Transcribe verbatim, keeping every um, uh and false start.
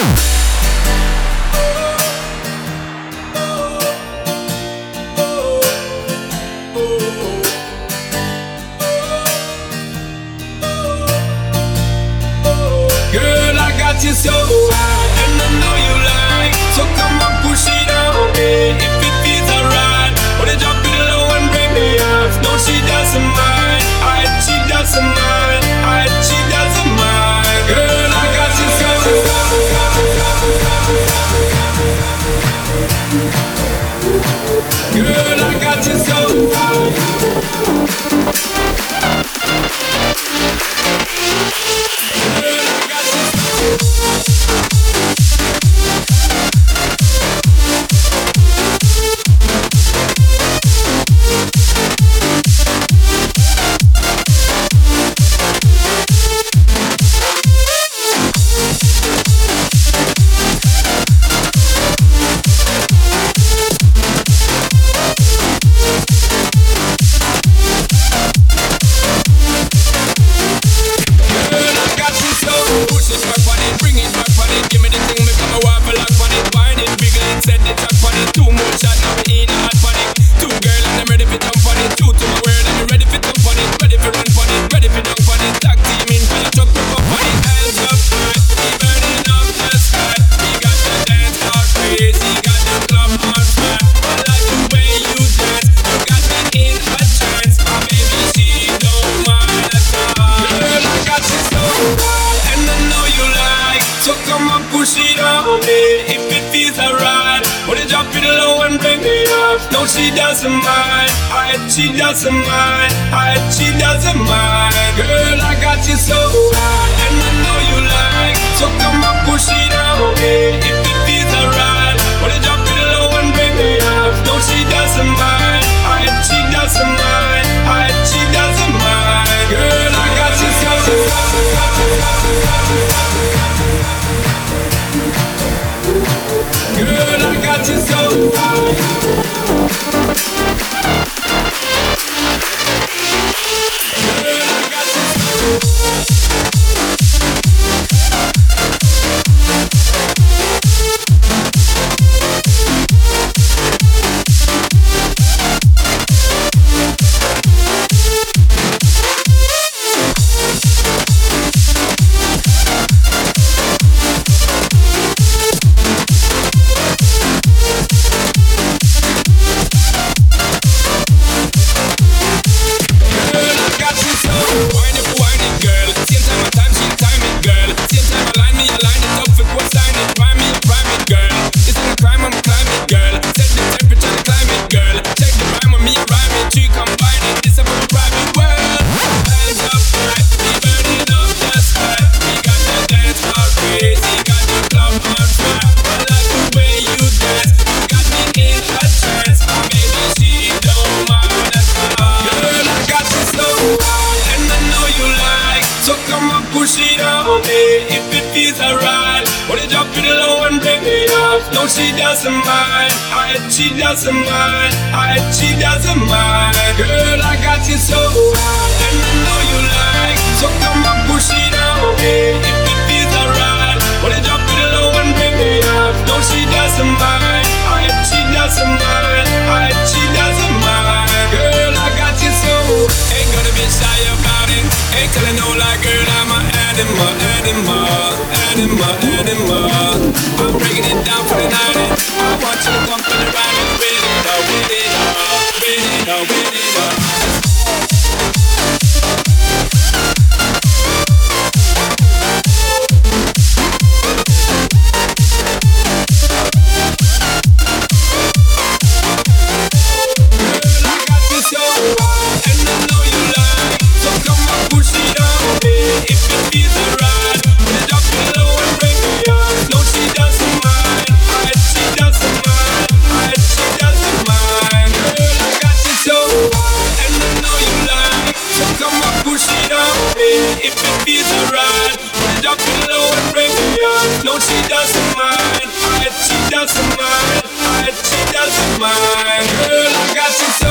Girl, I got you so high, and I know you like. So come on, push it on me if it feels alright. Wanna drop it low and bring me up. No, she doesn't mind. I, she doesn't mind. I, she doesn't mind. Girl, I got you so high. Girl, I got you so high. Push it on me if it feels alright. Wanna drop it low and bring me up. No, she doesn't mind. I, she doesn't mind. I, she doesn't mind. Girl, I got you so high, and I know you like. So come on, push it on me if it feels alright. Wanna drop it low and bring me up. No, she doesn't mind. I, she doesn't mind. I, she doesn't mind. Girl, I got you so high. Girl, I got you so high. Girl, I got you so push it on me if it feels alright. Wanna drop it low and bring me up. No, she doesn't mind. I, she doesn't mind. I, she doesn't mind. Girl, I got you so high, and I know you like. So come on, push it on me if it feels alright. Wanna drop it low and bring me up. No, she doesn't mind. I, she doesn't mind. I, she doesn't mind. Girl, I got you so. Ain't gonna be shy about it. Ain't telling no lie, girl, I'm a animal, animal, animal, animal. I'm breaking it down for the night. I want you to come for the ride and with it up, with it up, with it up, with it up. If it feels alright, put it up low and bring me up. No, she doesn't mind. I, she doesn't mind. I, she doesn't mind. Girl, I got you.